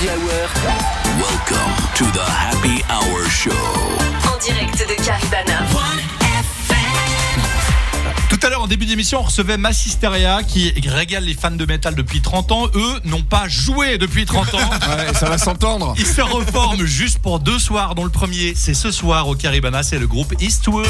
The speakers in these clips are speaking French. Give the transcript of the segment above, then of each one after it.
Happy Hour. Welcome to the Happy Hour Show. En direct de Caribana. Tout à l'heure, en début d'émission, on recevait Massisteria qui régale les fans de métal depuis 30 ans. Eux n'ont pas joué depuis 30 ans. Ouais, ça va s'entendre. Ils se reforment juste pour 2 soirs, dont le premier, c'est ce soir au Caribana, c'est le groupe Eastwood.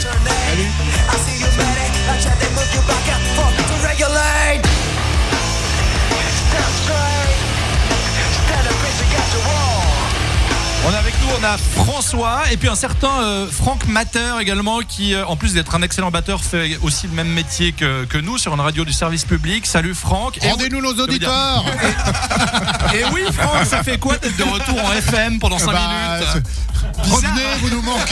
On a avec nous, on a François et puis un certain Franck Matter également qui, en plus d'être un excellent batteur, fait aussi le même métier que nous sur une radio du service public. Salut Franck. Rendez-nous nos auditeurs. Et oui Franck, ça fait quoi d'être de retour en FM pendant 5 minutes? Revenez, vous nous manquez.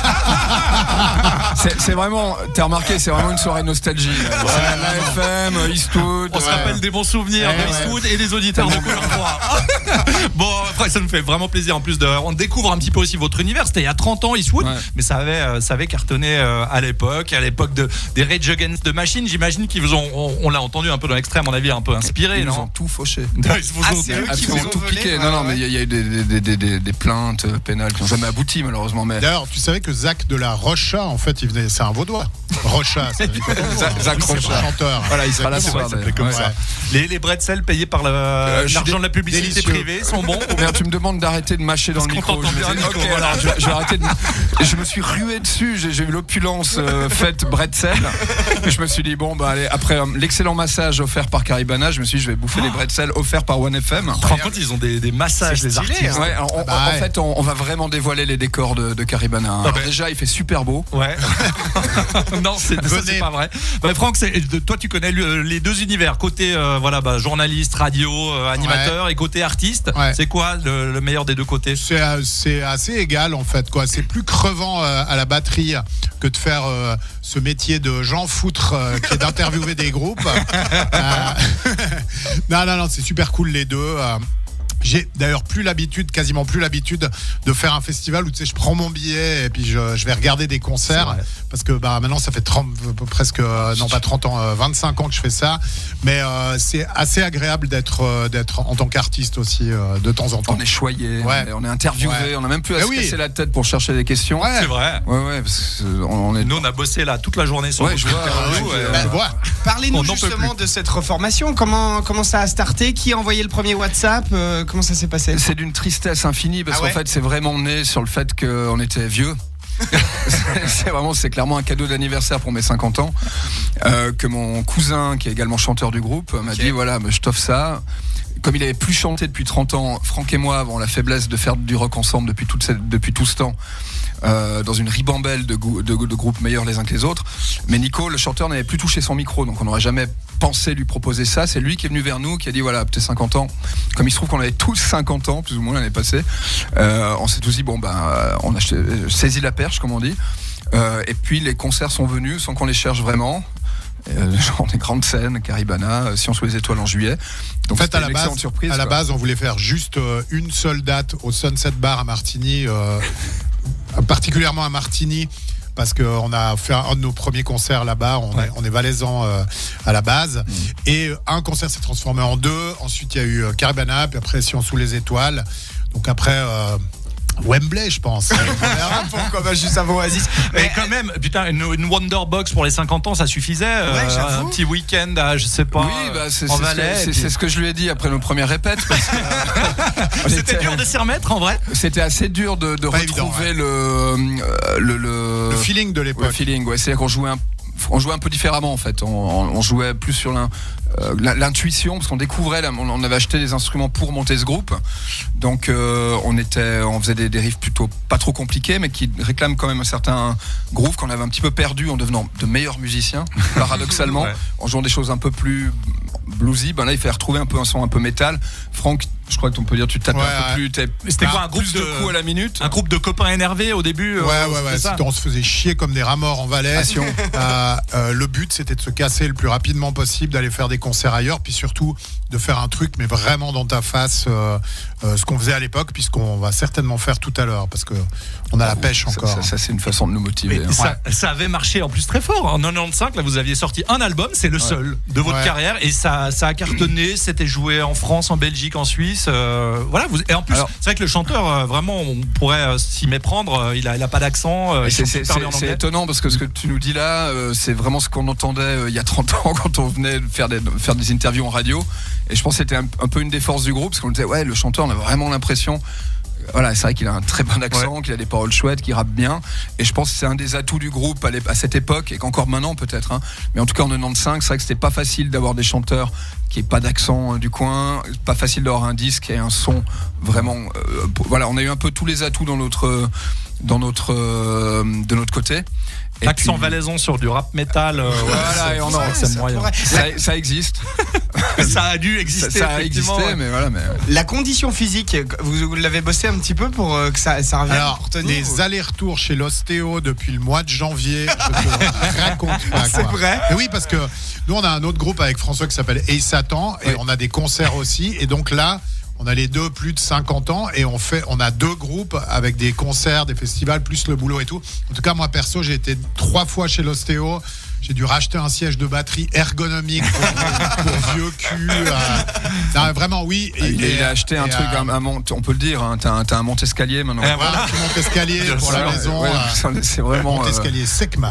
C'est vraiment, t'as remarqué, c'est vraiment une soirée nostalgie. La FM, Eastwood. On se rappelle des bons souvenirs de Eastwood et des auditeurs de Couleur 3. Bon, après, ça nous fait vraiment plaisir. En plus, on découvre un petit peu aussi votre univers. C'était il y a 30 ans, Eastwood, mais ça avait cartonné à l'époque des Rage Against the Machine. J'imagine qu'ils vous ont, on l'a entendu un peu dans l'extrême, à mon avis, un peu inspiré, Ils non? nous ont tout fauché. Ils Ils ont tout piqué. Non, mais il y a eu des plaintes pénales qui n'ont jamais abouti, malheureusement. Mais D'ailleurs, tu savais que Zach de la Rocha, en fait, c'est un vaudois. Rocha, c'est Zach Rocha. chanteur. Voilà, il sera là ce soir. comme ça. Les bretzels payés par l'argent de la publicité délicieux. privée sont bons. Merde, tu me demandes d'arrêter de mâcher dans le micro. Je me dis, Nico, ok, voilà. alors je vais arrêter je me suis rué dessus, j'ai eu l'opulence faite bretzel. Et je me suis dit, bon, bah allez, après l'excellent massage offert par Caribana, je me suis dit, je vais bouffer les bretzels offerts par OneFM. Tu te rends compte, ils ont des massages, les artistes. Ouais, alors, en fait, on va vraiment dévoiler les décors de Caribana. Alors, déjà, il fait super beau. Ouais. Non, ça, c'est pas vrai. Bah, Franck, toi, tu connais les deux univers. Côté journaliste, radio, animateur, et côté artiste. Ouais. C'est quoi le meilleur des deux côtés? C'est assez égal en fait quoi. C'est plus crevant à la batterie que de faire ce métier de Jean Foutre qui est d'interviewer des groupes. Non, c'est super cool les deux. J'ai d'ailleurs quasiment plus l'habitude de faire un festival où tu sais je prends mon billet et puis je vais regarder des concerts parce que maintenant ça fait presque 25 ans que je fais ça, mais c'est assez agréable d'être en tant qu'artiste aussi de temps en temps. On est choyé, on est interviewé, on a même plus à se casser la tête pour chercher des questions. Ouais. C'est vrai. Ouais, parce que nous on a bossé là toute la journée sur je vois. Parlez-nous justement de cette reformation. Comment ça a starté? Qui a envoyé le premier WhatsApp? Comment ça s'est passé? C'est d'une tristesse infinie parce qu'en fait c'est vraiment né sur le fait qu'on était vieux. c'est clairement un cadeau d'anniversaire pour mes 50 ans que mon cousin qui est également chanteur du groupe m'a dit voilà, je t'offre ça. Comme il avait plus chanté depuis 30 ans, Franck et moi avons la faiblesse de faire du rock ensemble depuis tout ce temps. Dans une ribambelle de groupes meilleurs les uns que les autres. Mais Nico, le chanteur, n'avait plus touché son micro, donc on n'aurait jamais pensé lui proposer ça. C'est lui qui est venu vers nous, qui a dit voilà, t'es 50 ans. Comme il se trouve qu'on avait tous 50 ans, plus ou moins l'année passée, on s'est tous dit on a saisi la perche, comme on dit. Et puis les concerts sont venus sans qu'on les cherche vraiment. Genre des grandes scènes, Caribana, Science sous les étoiles en juillet. Donc en fait, à la base, on voulait faire juste une seule date au Sunset Bar à Martigny, particulièrement à Martigny, parce qu'on a fait un de nos premiers concerts là-bas. On est valaisans à la base. Et un concert s'est transformé en deux. Ensuite, il y a eu Caribana, puis après Science sous les étoiles. Donc après... Wembley, je pense. Pourquoi juste avant Oasis? Mais quand même, putain, une Wonderbox pour les 50 ans, ça suffisait. Un petit week-end à, je sais pas, en Valais. C'est ce que je lui ai dit après nos premières répètes. C'était dur de s'y remettre, en vrai. C'était assez dur de retrouver le feeling de l'époque. Le feeling, c'est-à-dire qu'on jouait un peu différemment en fait. On jouait plus sur l'intuition parce qu'on découvrait. On avait acheté des instruments pour monter ce groupe, donc on faisait des riffs plutôt pas trop compliqués, mais qui réclament quand même un certain groove qu'on avait un petit peu perdu en devenant de meilleurs musiciens. Paradoxalement, en jouant des choses un peu plus bluesy. Là, il fallait retrouver un son un peu métal. Franck, je crois que on peut dire tu tapes un peu plus. C'était quoi, un groupe de coups à la minute? Un groupe de copains énervés au début. On se faisait chier comme des rats morts en Valais. Le but, c'était de se casser le plus rapidement possible, d'aller faire des concerts ailleurs, puis surtout de faire un truc, mais vraiment dans ta face, ce qu'on faisait à l'époque, puisqu'on va certainement faire tout à l'heure, parce que on a la pêche encore. Ça, c'est une façon de nous motiver. Ça avait marché en plus très fort. En 95, là, vous aviez sorti un album, c'est le seul de votre carrière, et ça ça a cartonné. C'était joué en France, en Belgique, en Suisse. Voilà. Et en plus, c'est vrai que le chanteur, vraiment, on pourrait s'y méprendre. Il a pas d'accent. C'est étonnant parce que ce que tu nous dis là, c'est vraiment ce qu'on entendait il y a 30 ans quand on venait faire des interviews en radio. Et je pense que c'était un peu une des forces du groupe parce qu'on disait le chanteur, on a vraiment l'impression. Voilà, c'est vrai qu'il a un très bon accent, qu'il a des paroles chouettes, qu'il rappe bien. Et je pense que c'est un des atouts du groupe à cette époque, et qu'encore maintenant peut-être. Hein. Mais en tout cas en 95, c'est vrai que c'était pas facile d'avoir des chanteurs qui n'aient pas d'accent du coin, pas facile d'avoir un disque et un son vraiment. Voilà, on a eu un peu tous les atouts de notre côté. L'accent valaisan sur du rap metal, voilà, et on c'est moyen. Ça existe. Ça a dû exister. Ça a existé, mais voilà. La condition physique, vous l'avez bossé un petit peu pour que ça revienne. Alors, pour tenir, les allers-retours chez l'ostéo depuis le mois de janvier, je te raconte pas. C'est vrai. Mais oui, parce que nous, on a un autre groupe avec François qui s'appelle Hey Satan, et on a des concerts aussi, et donc là. On a les deux plus de 50 ans et on a 2 groupes avec des concerts, des festivals, plus le boulot et tout. En tout cas, moi perso, j'ai été 3 fois chez l'ostéo. J'ai dû racheter un siège de batterie ergonomique pour vieux cul. Non, vraiment, oui. Il a acheté un truc, on peut le dire, hein, t'as un monte-escalier maintenant. Voilà, un monte-escalier pour la maison. C'est vraiment. Monte-escalier Secma.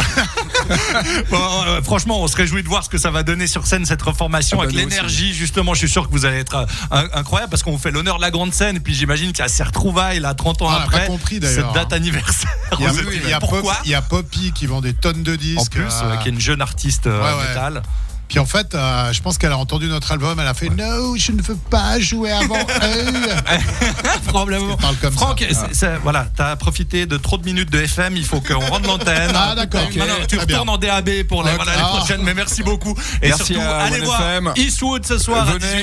Bon, franchement, on se réjouit de voir ce que ça va donner sur scène, cette reformation, avec l'énergie. Justement, je suis sûr que vous allez être incroyable parce qu'on vous fait l'honneur de la grande scène. Et puis j'imagine qu'il y a ces retrouvailles là, 30 ans après. Pas compris, cette date anniversaire. Il y a Poppy qui vend des tonnes de disques. En plus, qui est une jeune artiste métal. Puis en fait, je pense qu'elle a entendu notre album, elle a fait non, je ne veux pas jouer avant Probablement. Franck, voilà, t'as profité de trop de minutes de FM, il faut qu'on rende l'antenne. Ah d'accord. Okay. Tu retournes en DAB pour les prochaines, mais merci beaucoup. Et merci, surtout, allez voir Eastwood ce soir.